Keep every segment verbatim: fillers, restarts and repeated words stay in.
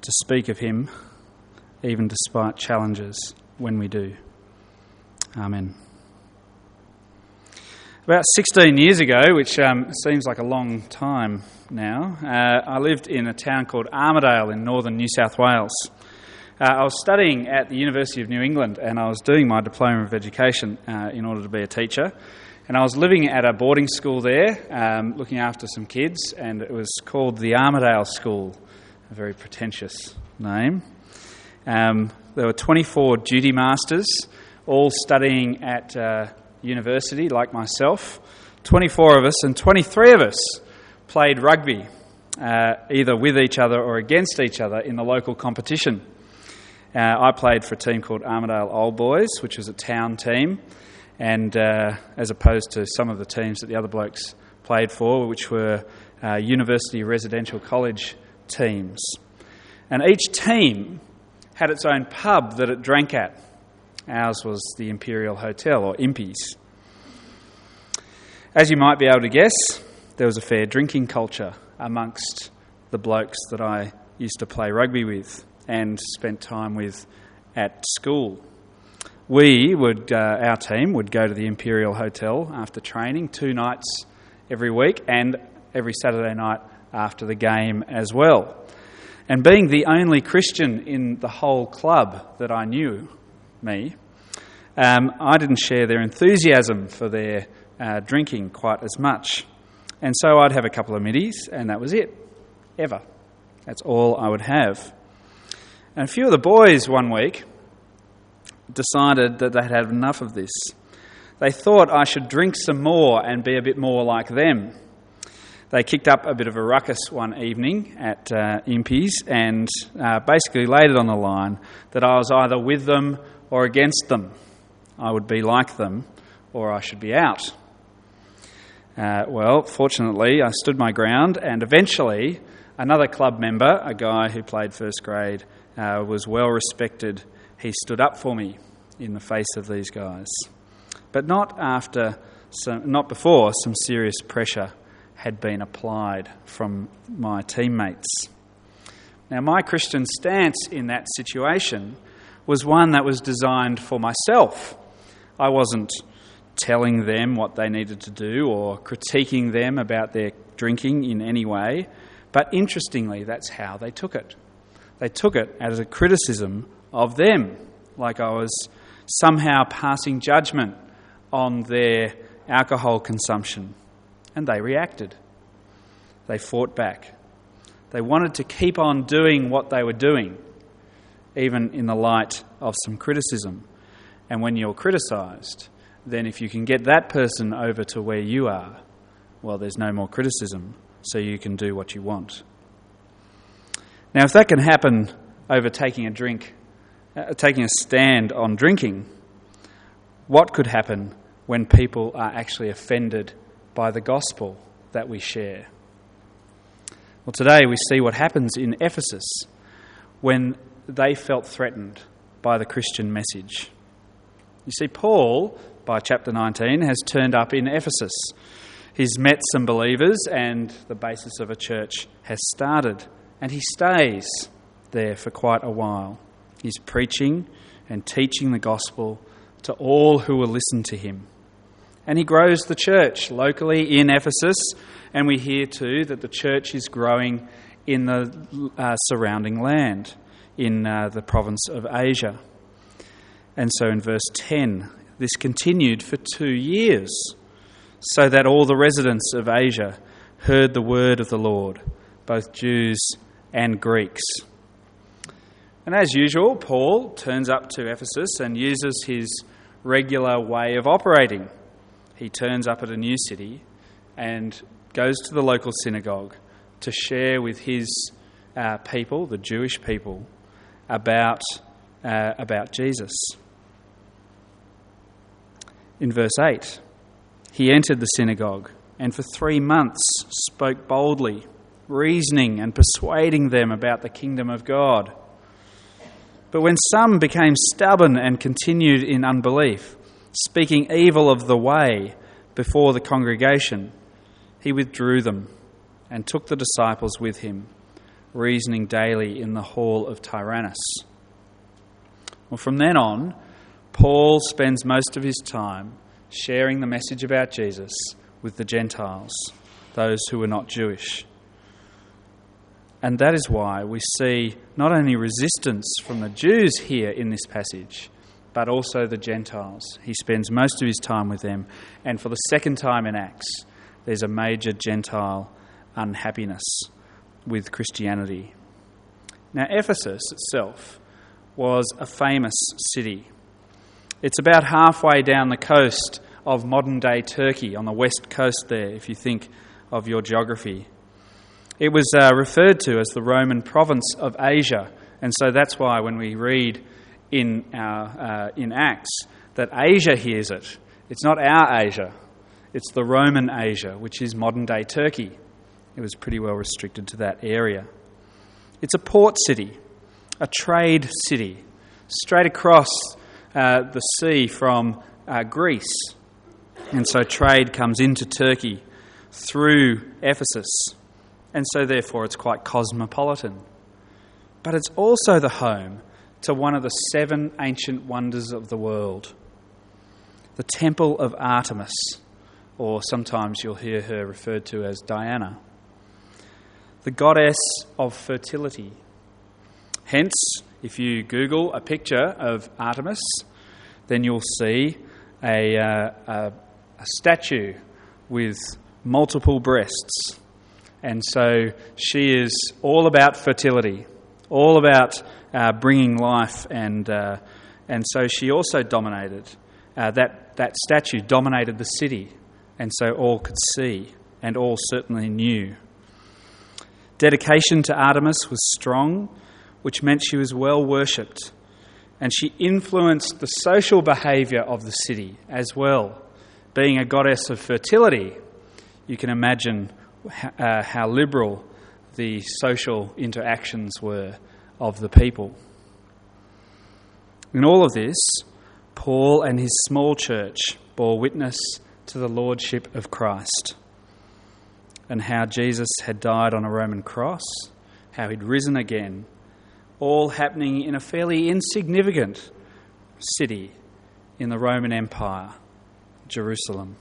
to speak of him, even despite challenges when we do. Amen. About sixteen years ago, which um, seems like a long time now, uh, I lived in a town called Armidale in northern New South Wales. Uh, I was studying at the University of New England, and I was doing my Diploma of Education uh, in order to be a teacher. And I was living at a boarding school there, um, looking after some kids, and it was called the Armidale School, a very pretentious name. Um, there were twenty-four duty masters, all studying at uh, university, like myself. twenty-four of us, and twenty-three of us played rugby, uh, either with each other or against each other in the local competition. Uh, I played for a team called Armidale Old Boys, which was a town team, and uh, as opposed to some of the teams that the other blokes played for, which were uh, university residential college teams. And each team had its own pub that it drank at. Ours was the Imperial Hotel, or Impies. As you might be able to guess, there was a fair drinking culture amongst the blokes that I used to play rugby with and spent time with at school. We would, uh, our team would go to the Imperial Hotel after training two nights every week and every Saturday night after the game as well. And being the only Christian in the whole club that I knew, me, um, I didn't share their enthusiasm for their uh, drinking quite as much. And so I'd have a couple of middies, and that was it, ever. That's all I would have. And a few of the boys one week decided that they had had enough of this. They thought I should drink some more and be a bit more like them. They kicked up a bit of a ruckus one evening at uh, Impies and uh, basically laid it on the line that I was either with them or against them. I would be like them or I should be out. Uh, well, fortunately, I stood my ground, and eventually another club member, a guy who played first grade, uh, was well respected. He stood up for me in the face of these guys. But not after, some, not before some serious pressure had been applied from my teammates. Now, my Christian stance in that situation was one that was designed for myself. I wasn't telling them what they needed to do or critiquing them about their drinking in any way, but interestingly, that's how they took it. They took it as a criticism of them, like I was somehow passing judgment on their alcohol consumption. And they reacted. They fought back. They wanted to keep on doing what they were doing, even in the light of some criticism. And when you're criticised, then if you can get that person over to where you are, well, there's no more criticism, so you can do what you want. Now, if that can happen over taking a drink, uh, taking a stand on drinking, what could happen when people are actually offended by the gospel that we share? Well, today we see what happens in Ephesus when they felt threatened by the Christian message. You see, Paul, by chapter nineteen, has turned up in Ephesus. He's met some believers and the basis of a church has started, and he stays there for quite a while. He's preaching and teaching the gospel to all who will listen to him. And he grows the church locally in Ephesus, and we hear too that the church is growing in the uh, surrounding land, in uh, the province of Asia. And so in verse ten, this continued for two years, so that all the residents of Asia heard the word of the Lord, both Jews and Greeks. And as usual, Paul turns up to Ephesus and uses his regular way of operating. He turns up at a new city and goes to the local synagogue to share with his uh, people, the Jewish people, about, uh, about Jesus. In verse eight, he entered the synagogue and for three months spoke boldly, reasoning and persuading them about the kingdom of God. But when some became stubborn and continued in unbelief, speaking evil of the way before the congregation, he withdrew them and took the disciples with him, reasoning daily in the hall of Tyrannus. Well, from then on, Paul spends most of his time sharing the message about Jesus with the Gentiles, those who were not Jewish. And that is why we see not only resistance from the Jews here in this passage, but also the Gentiles. He spends most of his time with them. And for the second time in Acts, there's a major Gentile unhappiness with Christianity. Now, Ephesus itself was a famous city. It's about halfway down the coast of modern-day Turkey, on the west coast there, if you think of your geography. It was uh, referred to as the Roman province of Asia, and so that's why when we read in our uh, in Acts that Asia hears it, it's not our Asia, it's the Roman Asia, which is modern-day Turkey. It was pretty well restricted to that area. It's a port city, a trade city, straight across uh, the sea from uh, Greece. And so trade comes into Turkey through Ephesus. And so therefore it's quite cosmopolitan. But it's also the home to one of the seven ancient wonders of the world, the Temple of Artemis, or sometimes you'll hear her referred to as Diana, the goddess of fertility. Hence, if you Google a picture of Artemis, then you'll see a, uh, a, a statue with multiple breasts. And so she is all about fertility, all about uh, bringing life, and uh, and so she also dominated, uh, that, that statue dominated the city, and so all could see, and all certainly knew. Dedication to Artemis was strong, which meant she was well worshipped, and she influenced the social behaviour of the city as well. Being a goddess of fertility, you can imagine uh, how liberal the social interactions were of the people. In all of this, Paul and his small church bore witness to the lordship of Christ and how Jesus had died on a Roman cross, how he'd risen again, all happening in a fairly insignificant city in the Roman Empire, Jerusalem.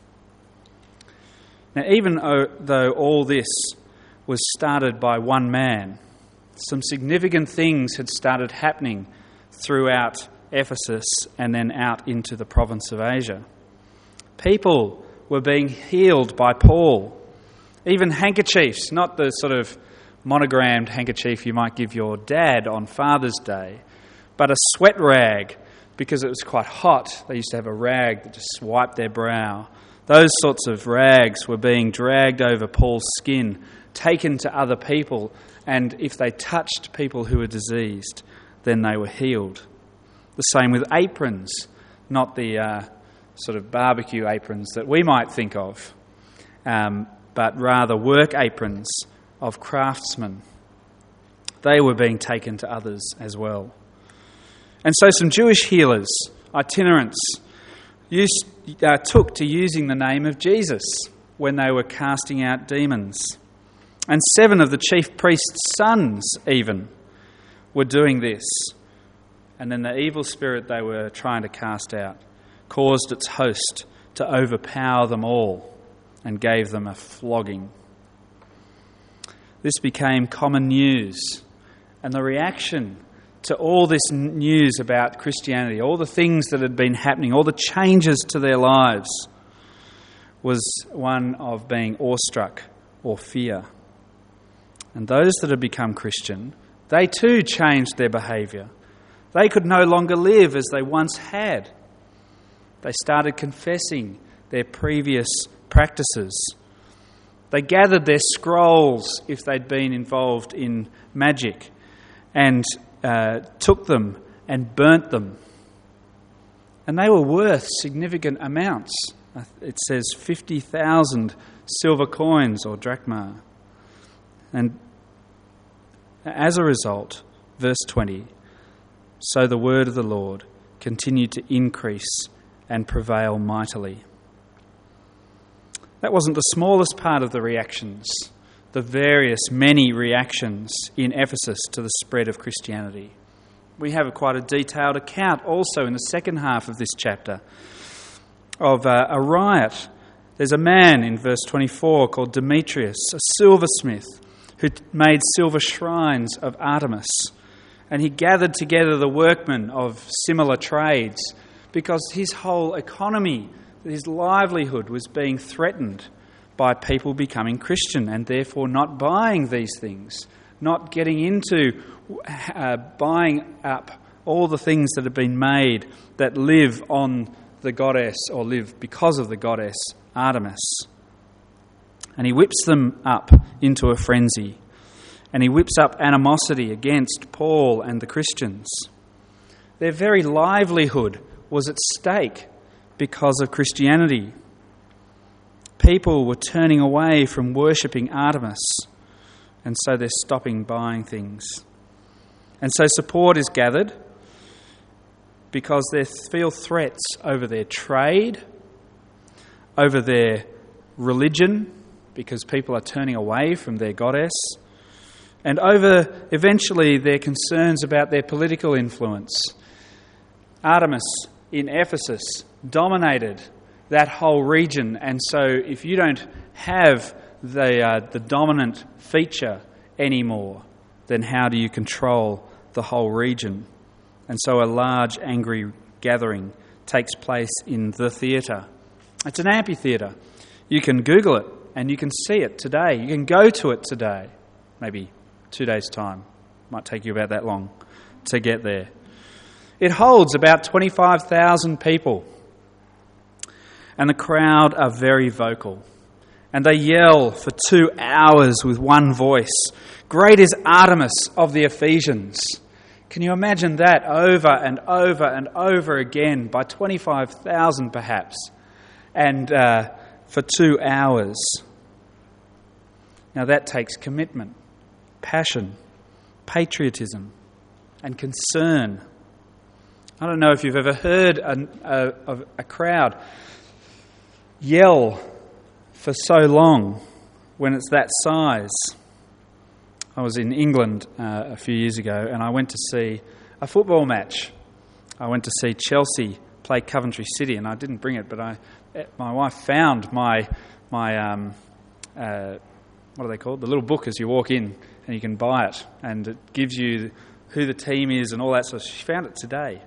Now, even though all this was started by one man, some significant things had started happening throughout Ephesus and then out into the province of Asia. People were being healed by Paul. Even handkerchiefs, not the sort of monogrammed handkerchief you might give your dad on Father's Day, but a sweat rag, because it was quite hot. They used to have a rag that just wiped their brow. Those sorts of rags were being dragged over Paul's skin, taken to other people, and if they touched people who were diseased, then they were healed. The same with aprons, not the uh, sort of barbecue aprons that we might think of, um, but rather work aprons of craftsmen. They were being taken to others as well. And so some Jewish healers, itinerants, used, uh, took to using the name of Jesus when they were casting out demons. And seven of the chief priest's sons even were doing this. And then the evil spirit they were trying to cast out caused its host to overpower them all and gave them a flogging. This became common news, and the reaction to all this news about Christianity, all the things that had been happening, all the changes to their lives, was one of being awestruck or fear. And those that had become Christian, they too changed their behaviour. They could no longer live as they once had. They started confessing their previous practices. They gathered their scrolls, if they'd been involved in magic, and uh, took them and burnt them. And they were worth significant amounts. It says fifty thousand silver coins or drachma. And as a result, verse twenty, so the word of the Lord continued to increase and prevail mightily. That wasn't the smallest part of the reactions the various many reactions in Ephesus to the spread of Christianity. We have a quite a detailed account also in the second half of this chapter of uh, a riot. There's a man in verse twenty-four called Demetrius, a silversmith, who made silver shrines of Artemis. And he gathered together the workmen of similar trades because his whole economy, his livelihood was being threatened by people becoming Christian and therefore not buying these things, not getting into uh, buying up all the things that have been made that live on the goddess or live because of the goddess Artemis. And he whips them up into a frenzy. And he whips up animosity against Paul and the Christians. Their very livelihood was at stake because of Christianity. People were turning away from worshipping Artemis, and so they're stopping buying things. And so support is gathered because they feel threats over their trade, over their religion, because people are turning away from their goddess, and over, eventually, their concerns about their political influence. Artemis in Ephesus dominated that whole region, and so if you don't have the uh, the dominant feature anymore, then how do you control the whole region? And so a large angry gathering takes place in the theatre. It's an amphitheatre. You can Google it and you can see it today. You can go to it today. Maybe two days' time. Might take you about that long to get there. It holds about twenty-five thousand people. And the crowd are very vocal. And they yell for two hours with one voice, "Great is Artemis of the Ephesians." Can you imagine that over and over and over again by twenty-five thousand perhaps, and uh, for two hours? Now that takes commitment, passion, patriotism, and concern. I don't know if you've ever heard a, a, of a crowd yell for so long when it's that size. I was in England uh, a few years ago and I went to see a football match. I went to see Chelsea play Coventry City, and I didn't bring it, but I, my wife found my my um, uh, what are they called? The little book as you walk in, and you can buy it, and it gives you who the team is and all that sort of stuff. She found it today.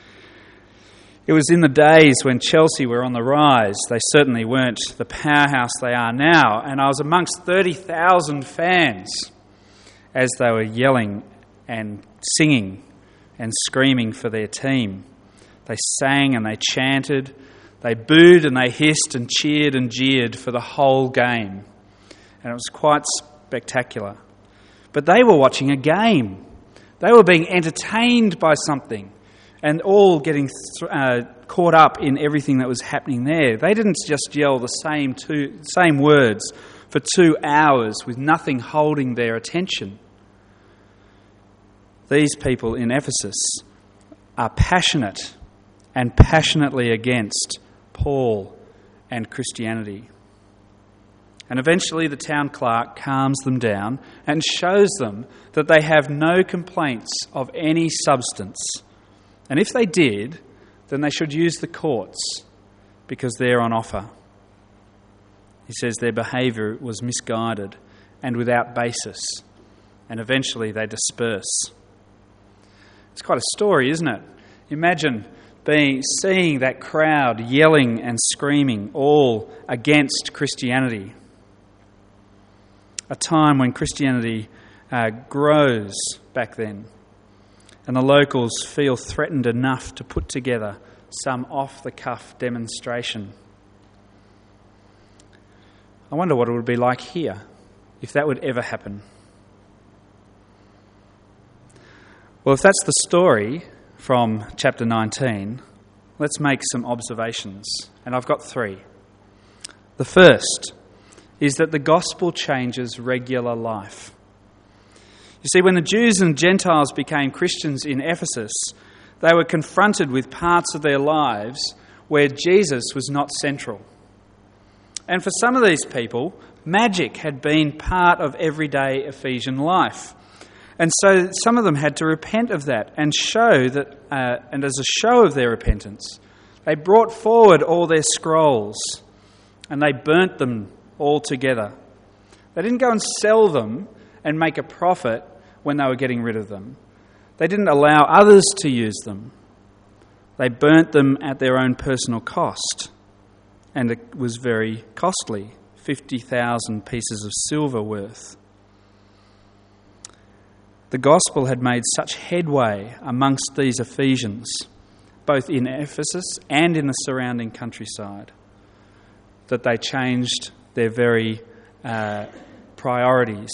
It was in the days when Chelsea were on the rise. They certainly weren't the powerhouse they are now, and I was amongst thirty thousand fans as they were yelling and singing and screaming for their team. They sang and they chanted, they booed and they hissed and cheered and jeered for the whole game. And it was quite spectacular. But they were watching a game. They were being entertained by something and all getting th- uh, caught up in everything that was happening there. They didn't just yell the same two, same words for two hours with nothing holding their attention. These people in Ephesus are passionate and passionately against Paul and Christianity. And eventually the town clerk calms them down and shows them that they have no complaints of any substance. And if they did, then they should use the courts because they're on offer. He says their behaviour was misguided and without basis, and eventually they disperse. It's quite a story, isn't it? Imagine being seeing that crowd yelling and screaming all against Christianity. A time when Christianity uh, grows back then, and the locals feel threatened enough to put together some off-the-cuff demonstration. I wonder what it would be like here if that would ever happen. Well, if that's the story from chapter nineteen, let's make some observations, and I've got three. The first is that the gospel changes regular life. You see, when the Jews and Gentiles became Christians in Ephesus, they were confronted with parts of their lives where Jesus was not central. And for some of these people, Magic had been part of everyday Ephesian life. And so some of them had to repent of that and show that, uh, and as a show of their repentance, they brought forward all their scrolls and they burnt them all together. They didn't go and sell them and make a profit when they were getting rid of them. They didn't allow others to use them. They burnt them at their own personal cost, and it was very costly, fifty thousand pieces of silver worth. The gospel had made such headway amongst these Ephesians, both in Ephesus and in the surrounding countryside, that they changed their very uh, priorities.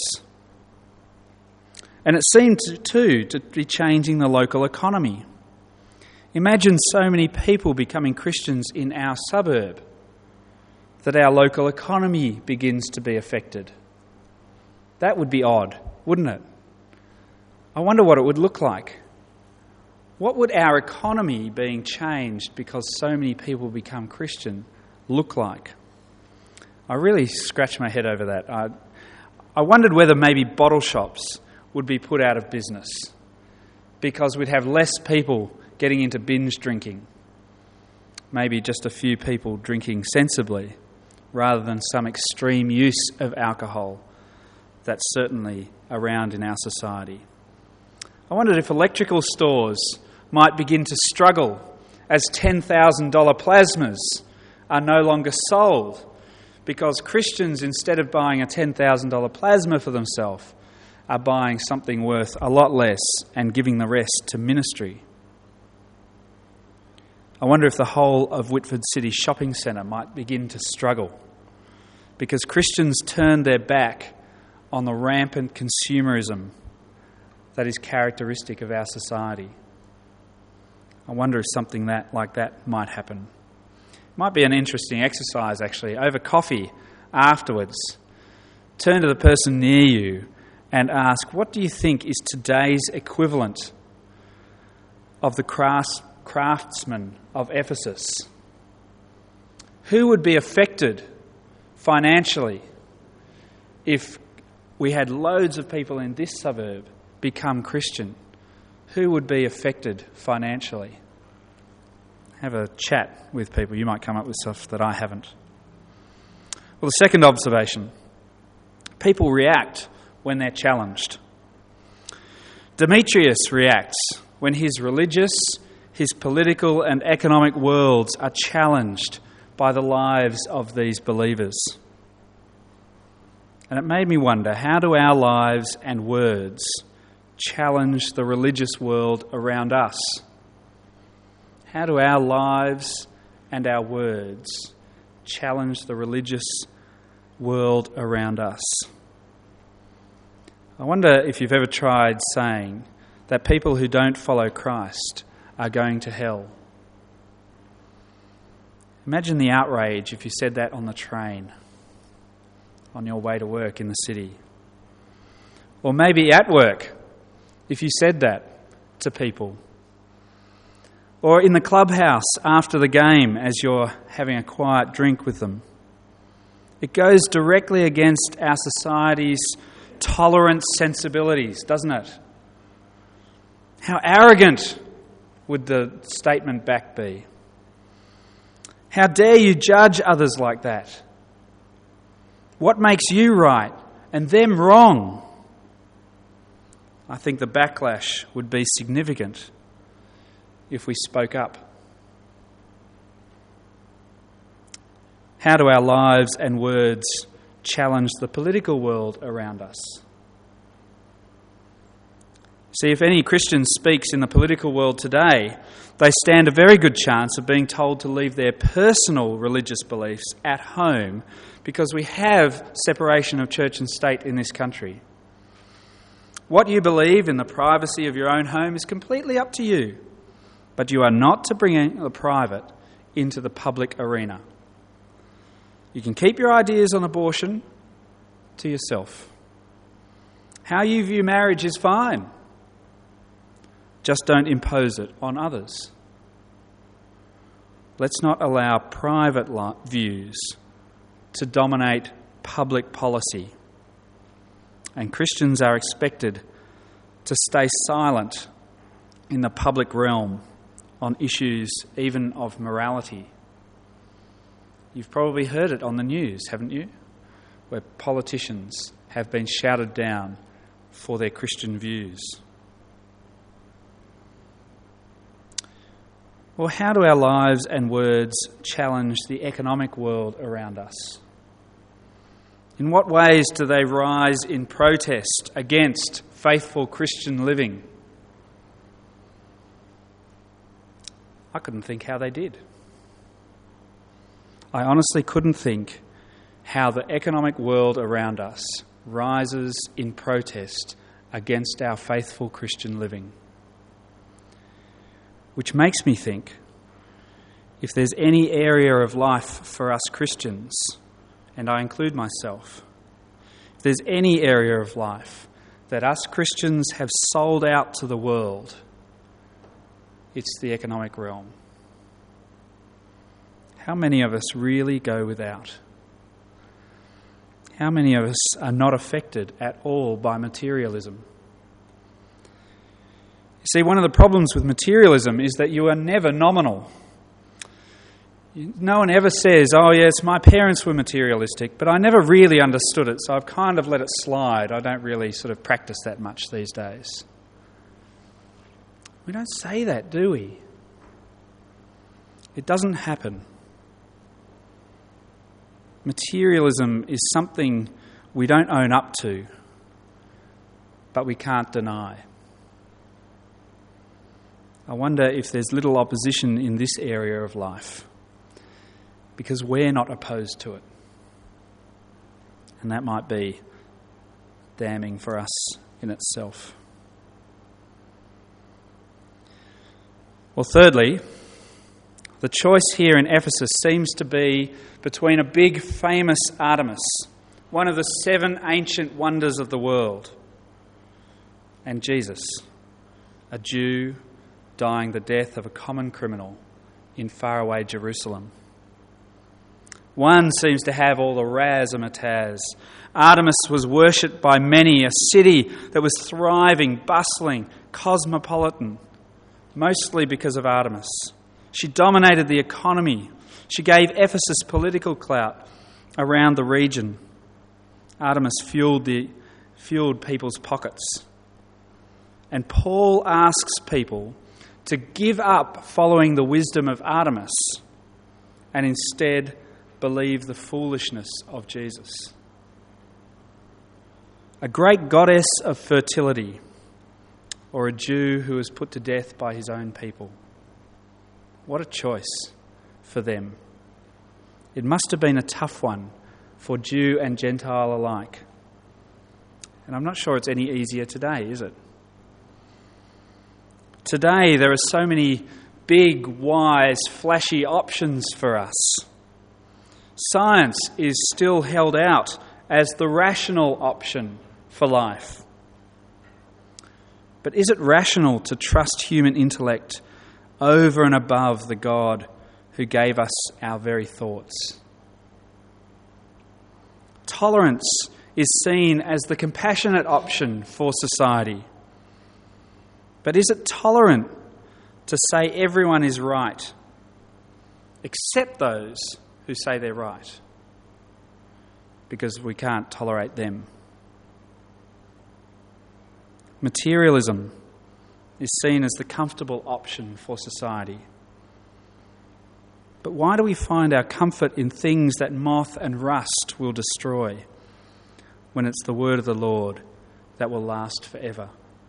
And it seemed to, too to be changing the local economy. Imagine so many people becoming Christians in our suburb that our local economy begins to be affected. That would be odd, wouldn't it? I wonder what it would look like. What would our economy being changed because so many people become Christian look like? I really scratched my head over that. I, I wondered whether maybe bottle shops would be put out of business because we'd have less people getting into binge drinking. Maybe just a few people drinking sensibly rather than some extreme use of alcohol that's certainly around in our society. I wondered if electrical stores might begin to struggle as ten thousand dollars plasmas are no longer sold because Christians, instead of buying a ten thousand dollars plasma for themselves, are buying something worth a lot less and giving the rest to ministry. I wonder if the whole of Whitford City Shopping Centre might begin to struggle because Christians turned their back on the rampant consumerism that is characteristic of our society. I wonder if something that like that might happen. It might be an interesting exercise, actually, over coffee afterwards. Turn to the person near you and ask, what do you think is today's equivalent of the crafts, craftsmen of Ephesus? Who would be affected financially if we had loads of people in this suburb become Christian? Who would be affected financially? Have a chat with people. You might come up with stuff that I haven't. Well, the second observation, people react when they're challenged. Demetrius reacts when his religious, his political and economic worlds are challenged by the lives of these believers. And it made me wonder, how do our lives and words challenge the religious world around us? How do our lives and our words challenge the religious world around us? I wonder if you've ever tried saying that people who don't follow Christ are going to hell. Imagine the outrage if you said that on the train, on your way to work in the city. Or maybe at work, if you said that to people. Or in the clubhouse after the game as you're having a quiet drink with them. It goes directly against our society's tolerant sensibilities, doesn't it? How arrogant would the statement back be? How dare you judge others like that? What makes you right and them wrong? I think the backlash would be significant if we spoke up. How do our lives and words challenge the political world around us? See, if any Christian speaks in the political world today, they stand a very good chance of being told to leave their personal religious beliefs at home because we have separation of church and state in this country. What you believe in the privacy of your own home is completely up to you, but you are not to bring the private into the public arena. You can keep your ideas on abortion to yourself. How you view marriage is fine. Just don't impose it on others. Let's not allow private views to dominate public policy. And Christians are expected to stay silent in the public realm on issues even of morality. You've probably heard it on the news, haven't you? Where politicians have been shouted down for their Christian views. Well, how do our lives and words challenge the economic world around us? In what ways do they rise in protest against faithful Christian living? I couldn't think how they did. I honestly couldn't think how the economic world around us rises in protest against our faithful Christian living. Which makes me think, if there's any area of life for us Christians, and I include myself, if there's any area of life that us Christians have sold out to the world, it's the economic realm. How many of us really go without? How many of us are not affected at all by materialism? You see, one of the problems with materialism is that you are never nominal. No one ever says, oh yes, my parents were materialistic, but I never really understood it, so I've kind of let it slide. I don't really sort of practice that much these days. We don't say that, do we? It doesn't happen. Materialism is something we don't own up to, but we can't deny. I wonder if there's little opposition in this area of life, because we're not opposed to it. And that might be damning for us in itself. Well, thirdly, the choice here in Ephesus seems to be between a big famous Artemis, one of the seven ancient wonders of the world, and Jesus, a Jew dying the death of a common criminal in faraway Jerusalem. One seems to have all the razzmatazz. Artemis was worshipped by many, a city that was thriving, bustling, cosmopolitan, mostly because of Artemis. She dominated the economy. She gave Ephesus political clout around the region. Artemis fueled the fueled people's pockets. And Paul asks people to give up following the wisdom of Artemis and instead believe the foolishness of Jesus. A great goddess of fertility, or a Jew who was put to death by his own people. What a choice for them. It must have been a tough one for Jew and Gentile alike. And I'm not sure it's any easier today, is it? Today there are so many big, wise, flashy options for us. Science is still held out as the rational option for life. But is it rational to trust human intellect over and above the God who gave us our very thoughts? Tolerance is seen as the compassionate option for society. But is it tolerant to say everyone is right, except those who say they're right, because we can't tolerate them? Materialism is seen as the comfortable option for society. But why do we find our comfort in things that moth and rust will destroy, when it's the word of the Lord that will last forever?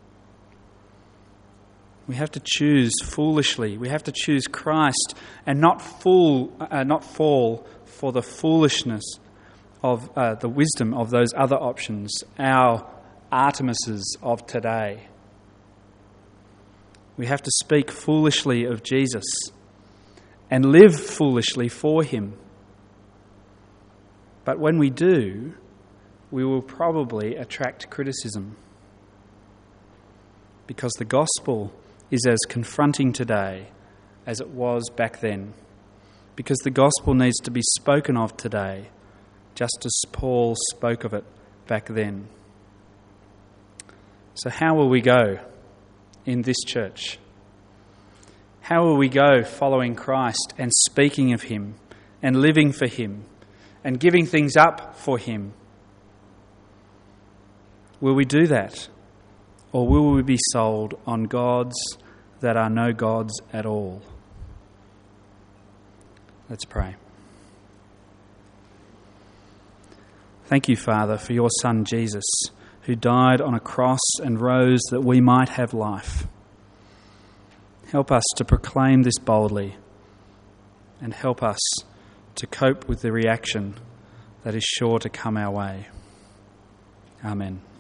We have to choose foolishly. We have to choose Christ and not fool, uh, not fall for the foolishness of uh, the wisdom of those other options, our Artemises of today. We have to speak foolishly of Jesus and live foolishly for him. But when we do, we will probably attract criticism, because the gospel is as confronting today as it was back then, because the gospel needs to be spoken of today just as Paul spoke of it back then. So how will we go in this church? How will we go following Christ and speaking of him and living for him and giving things up for him? Will we do that? Or will we be sold on gods that are no gods at all? Let's pray. Thank you, Father, for your Son Jesus, who died on a cross and rose that we might have life. Help us to proclaim this boldly, and help us to cope with the reaction that is sure to come our way. Amen.